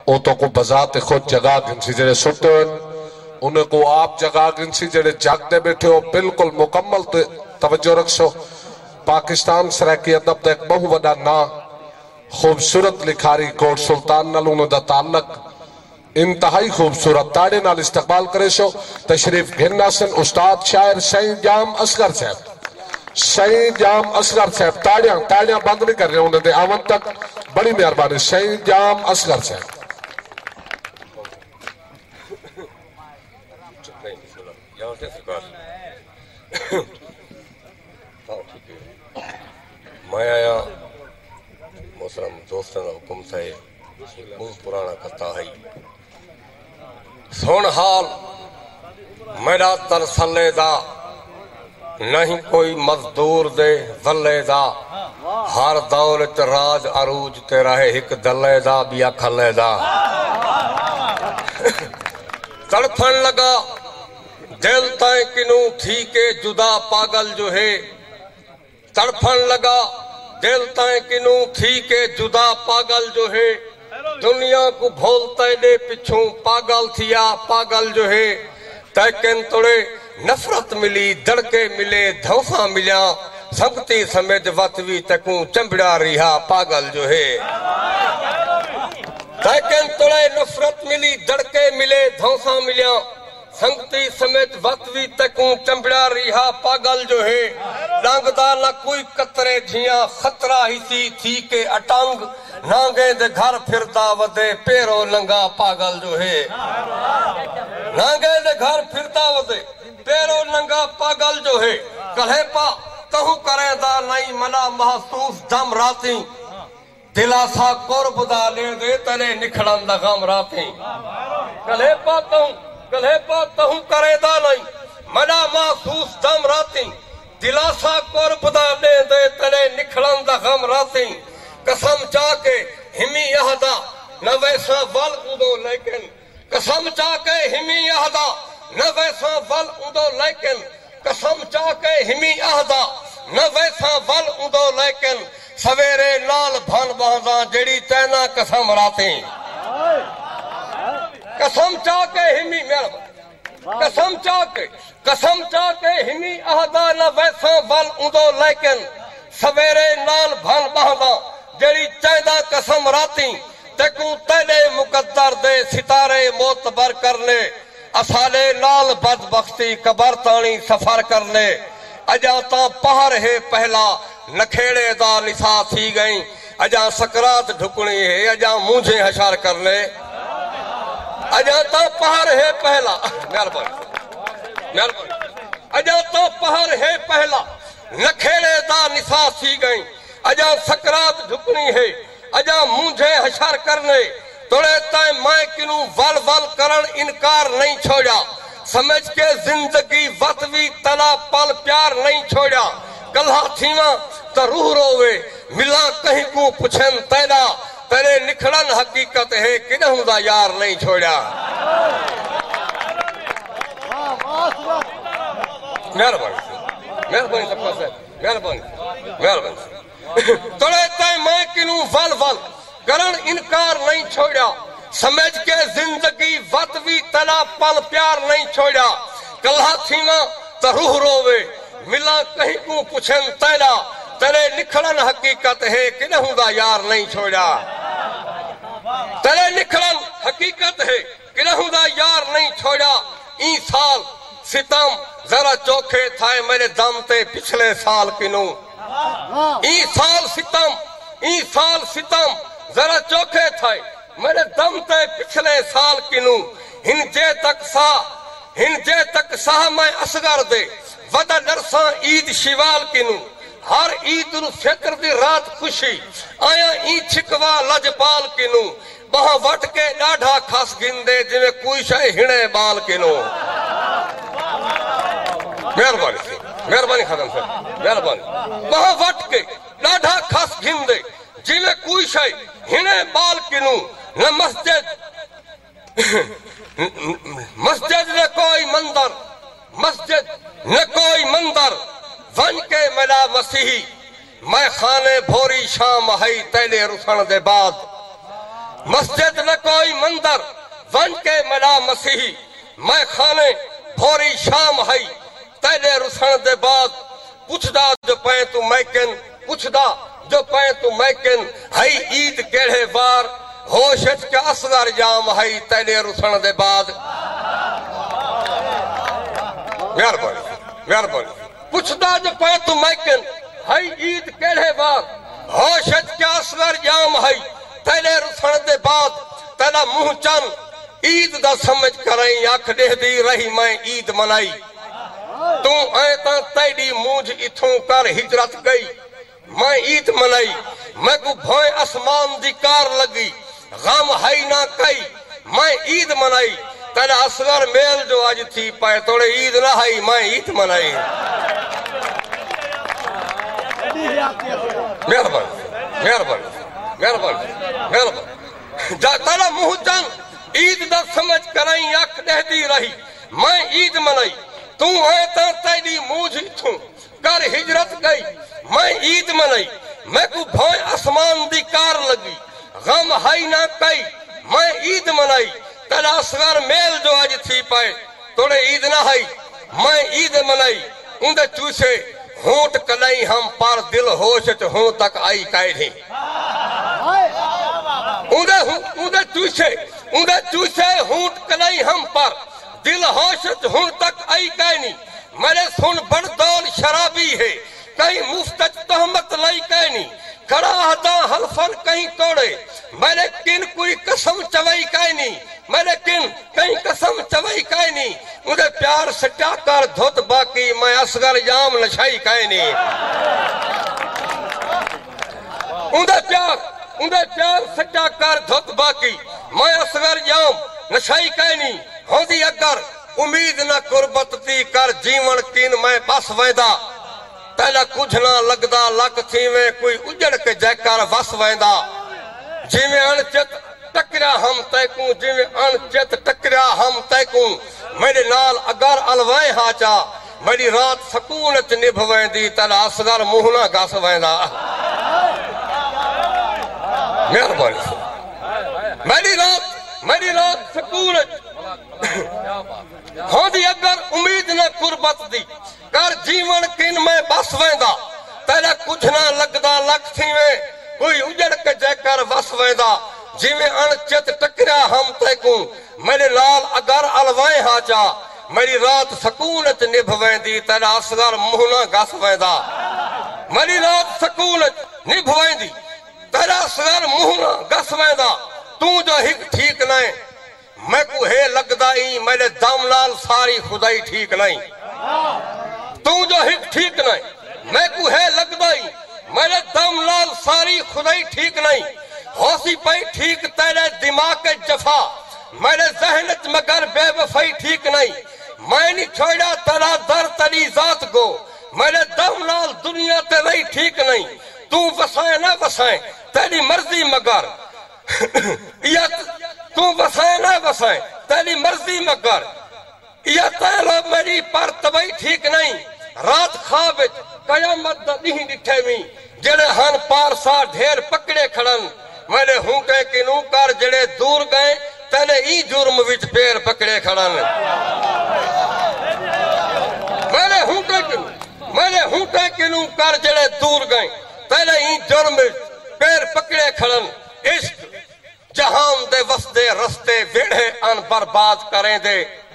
ओ तो को बजात खुद जगह गिनसी जेड़े सुते उन्हें को आप जगह गिनसी जेड़े जागते बैठे हो बिल्कुल मुकम्मल तवज्जो रखो। पाकिस्तान सराकी अदब का एक बहु बड़ा ना खूबसूरत लिखारी कोट सुल्तान नाल उन्होंने ताल्लुक इंतहाई खूबसूरत ताड़े नाल इस्तकबाल करे सो तशरीफ गिरनासन उस्ताद शायर सईद जाम असगर साहब, सईद जाम असगर साहब। ताड़ियां ताड़ियां बंद नहीं कर रहे उन्होंने आवन तक, बड़ी मेहरबानी। सईद जाम असगर साहब मैं आया मोहतरम दोस्तों का हुक्म से बहुत पुराना कथा है। सुन हाल मेरा तरसले दा नहीं कोई मजदूर दे जले दा, हर दौर च राज अरूज तेरा है एक दले दा बिया खले दा। तड़फन लगा दिल तय किनू थी के जुदा पागल जो है, तड़फन लगा दिल तय किनू थी के जुदा पागल जो है, दुनिया को भोलते दे पिछू पागल थिया पागल जो है। तैकिन तोड़े नफरत मिली दड़के मिले धौसा मिलिया, संगती समेत वतवी तकू चंबड़ा रिहा पागल जो है। तैकिन तोड़े नफरत मिली दड़के मिले धौसा मिलिया, संगती समेत वतवी तकू चंबड़ा रिहा पागल जो है। डांगदा न कोई कतरे झिया खतरा हिसी थी के अटंग, नांगे दे घर फिरदा वदे पेरो लंगा पागल जो है। नांगे दे घर फिरदा वदे पेरो लंगा पागल जो है। कहे पा कहूं करेदा नहीं मना महसूस दम राती, दिलासा कुर्बदा ले दे तने निखड़न दा गम राती। कहे पा कहूं करेदा नहीं मना महसूस दम राती, दिलासा कुर्बदा ले दे तने निखड़न दा गम राती। कसम चाके हिमी यहदा न वैसा वल उदो लेकिन, कसम चाके हिमी यहदा न वैसा वल उदो लेकिन, कसम चाके हिमी यहदा न वैसा वल उदो लेकिन, सवेरे लाल भन बांधा जेड़ी तैना कसम राती। कसम चाके हिमी कसम चाके हिमी अहदा न वैसा वल उदो लेकिन, सवेरे लाल भन बांधा जेड़ी तैना कसम राती। तकू तेरे मुकद्दर दे सितारे मोतबर करने, असाले लाल बदबख्ती कबर तानी सफर करने। अजा ता पहर है पहला नखेड़े दा निसा थी गई, अजा सकरात ढुकनी है अजा मुझे हशार करने। अजा ता पहर है पहला मेहरबानी, अजा ता पहर है पहला नखेड़े दा निसा थी गई, अजा सकरात ढुकनी है अजा मुझे हशार करने। तोड़े तय मैं किनू वल वल करण इनकार नहीं छोड़ा, समझ के जिंदगी वतवी तला पल प्यार नहीं छोड़ा। कल्हा थीवा तो रूह रोवे मिला कहीं को पुछन तेरा, तेरे निखड़न हकीकत है किन्हू दा यार नहीं छोड़ा। मेहरबानी सबका से मेहरबानी। तोड़े तय मैं किनू वल वल करण इनकार नहीं छोड़ा, समझ के जिंदगी वतवी तला पल प्यार नहीं छोड़ा। कल्हा थीवा तो रूह रोवे मिला कहीं को पुछन तेरा, तेरे निखड़न हकीकत है किन्हू दा यार नहीं छोड़ा। तेरे निखड़न हकीकत है किन्हू दा यार नहीं छोड़ा। ई साल सितम जरा चोखे थाए मेरे दम ते पिछले साल किनू, ई साल सितम जरा चोखे थे मेरे दम ते पिछले साल किनू। हिंजे तक सा मैं असगर दे वदा नरसा ईद शिवाल किनू। हर ईद नु फिक्र दी रात खुशी आया ई छिकवा लजपाल किनू। बहा वट के डाढ़ा खस गिंदे जिवे कोई शय हिणे बाल किनू। मेहरबानी खदम साहब मेहरबानी। बहा वट के डाढ़ा खस गिंदे जिवे कोई शय हिणे बाल किनू। न मस्जिद न कोई मंदिर, मस्जिद न कोई मंदिर वन के मिला मसीही। मैं खाने भोरी शाम है तेरे रुसन दे बाद। मस्जिद न कोई या मसीही मैं खाने भोरी शाम हई तेरे रुसण दे बाद पुछदा जो पै तू मैकिन पुछदा जो पै तू मैकिन हई ईद केड़े वार होश क्या असगर जाम हई तेरे रुसण दे बाद मेहरबानी पुछदा जो पै तू मैकिन हई ईद केड़े वार होश क्या असगर जाम हई तेरे रुसण दे बाद तेरा मुंह चन ईद दा समझ करई अख देहदी रही मैं ईद मनाई तू ऐ ता तेरी मूंझ इथों कर हिजरत गई मैं ईद मनाई मैं को भोए आसमान दी कार लगी गम हई ना कई मैं ईद मनाई तेरा असगर मेल जो आज थी पाए तोड़े ईद ना हई मैं ईद मनाई मेहरबानी जा तेरा मुंह चन ईद दा समझ करई अख देहदी रही मैं ईद मनाई तू है ता तेरी मूझ इथों कर हिजरत गई मैं ईद मनाई मैं को भोए आसमान दी कार लगी गम हई ना कई मैं ईद मनाई तेरा असगर मेल जो आज थी पाए तोड़े ईद ना हई मैं ईद मनाई उंदे चूसे होंठ कलई हम पर दिल होश हूं तक आई काहे उंदे चूसे होंठ कलई हम पर दिल होश हूं तक आई काहे मेरे सुन बड़दौल शराबी है कहीं मुफ्त तहमत लाई कहनी खड़ा हदा हल्फन कहीं तोड़े मेरे किन कोई कसम चवई कहनी मेरे किन कहीं कसम चवई कहनी उधे प्यार सटा कर धुत बाकी मैं असगर जाम नशाई कहनी उधे प्यार सटा कर धुत बाकी मैं असगर जाम नशाई कहनी होदी अगर उम्मीद न कुर्बत दी कर जीवन किन मैं बस वेदा तेरा कुछ ना लगदा लक थी में कोई उजड़ के जयकार वस वेंदा जिवें अणचित टकरिया हम तैकू जिवें अणचित टकरिया हम तैकू मेरे नाल अगर अलवाए हाचा मेरी रात सकून च निभ वेंदी तेरा असगर मुंह ना गस वेंदा मेहरबानी मेरी रात सकून होदी अगर उम्मीद न कुर्बत दी कर जीवन किन मैं बस वेंदा तेरा कुछ ना लगदा लख थी में कोई उजड़ के जयकर वस वेंदा जिवें अणचित टकरिया हम तैकू मेरे लाल अगर अलवाए हाचा मेरी रात सकून च निभ वेंदी तेरा असगर मुंह ना गस वेंदा मेरी रात सकून च निभ वेंदी तेरा असगर मुंह ना गस वेंदा तू जो हिक ठीक नहीं मैं को है लगदा ही मेरे दम लाल सारी खुदाई ठीक नहीं तू जो हिक ठीक नहीं मैं को है लगदा ही मेरे दम लाल सारी खुदाई ठीक नहीं होसी पई ठीक तेरे दिमाग के जफा मेरे जहन च मगर बेवफाई ठीक नहीं मैं नहीं छोड़ा तेरा दर तेरी जात को मेरे दम लाल दुनिया ते रही ठीक नहीं तू वसाए ना वसाए तेरी मर्जी मगर या तू वसाए ना वसाए तेरी मर्जी मगर या तेरा मेरी पर तबई ठीक नहीं रात खाब कयामत नहीं डिठे मी जेड़े हन पार सा ढेर पकड़े खड़न मेरे हूं के किनू कर जेड़े दूर गए तेने ई जुर्म विच पैर पकड़े खड़न मेरे हूं के किनू कर जेड़े दूर गए तेने ई जुर्म विच पैर पकड़े खड़न इश्क जहान दे वसदे रस्ते वेढ़े अन बर्बाद करें दे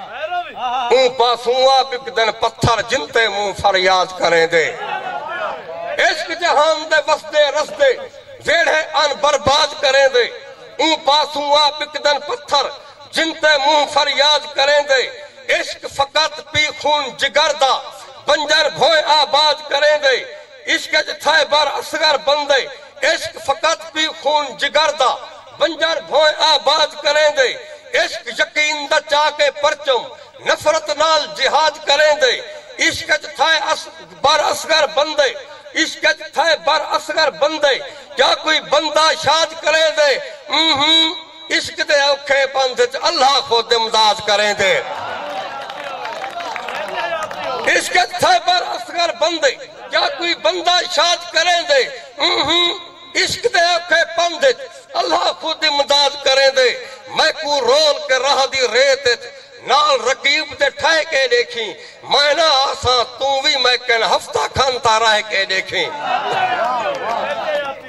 पासूआ बिक दिन पत्थर जिनते मुंह फरियाद करें दे इश्क जहान दे वसदे रस्ते वेढ़े अन बर्बाद करें दे पासूआ बिक दिन पत्थर जिनते मुंह फरियाद करें दे इश्क फकत पी खून जिगर दा बंजर भोए आबाद करें दे इश्क थे बर असगर बंदे इश्क फकत पी खून जिगर दा बंजर भोए आबाद करें दे इश्क यकीन दा चाके परचम नफरत नाल जिहाद करें दे इश्क थे बर असगर बंदे इश्क थे बर असगर बंदे क्या कोई बंदा शाद करे दे इश्क दे औखे पंथ च अल्लाह खुद इमदाद करें दे इश्क थे बर असगर बंदे क्या कोई बंदा शाद करें दे इश्क दे औखे पंथ च अल्लाह खुद इमदाद करें दे मैकू रोल के राह दी रेत नाल रकीब ते ठाए के देखी मैं ना आसा तू भी मैं कन हफ्ता खान तारा के देखी